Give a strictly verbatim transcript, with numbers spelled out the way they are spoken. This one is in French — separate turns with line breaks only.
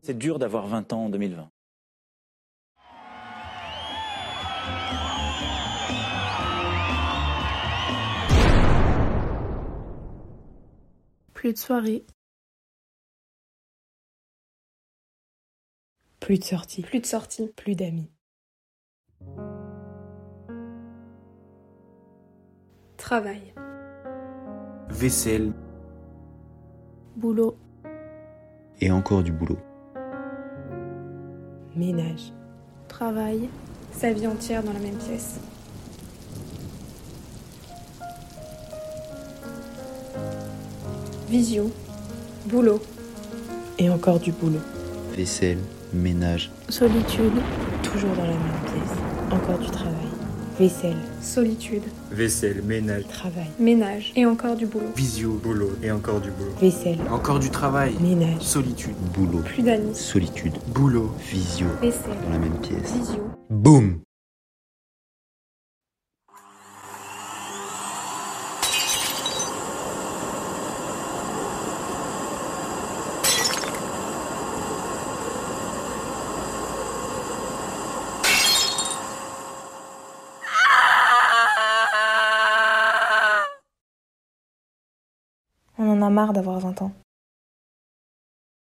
C'est dur d'avoir vingt ans en deux mille vingt.
Plus de soirée.
Plus de sorties.
Plus de sorties.
Plus d'amis.
Travail.
Vaisselle.
Boulot.
Et encore du boulot.
Ménage.
Travail. Sa vie entière dans la même pièce. Visio. Boulot.
Et encore du boulot.
Vaisselle, ménage.
Solitude.
Toujours dans la même pièce. Encore du travail. Vaisselle.
Solitude.
Vaisselle, ménage.
Travail.
Ménage. Et encore du boulot.
Visio, boulot. Et encore du boulot.
Vaisselle.
Encore du travail.
Ménage.
Solitude.
Boulot.
Plus d'amis.
Solitude.
Boulot.
Visio.
Vaisselle.
Dans la même pièce.
Visio.
Boum!
On en a marre d'avoir vingt ans.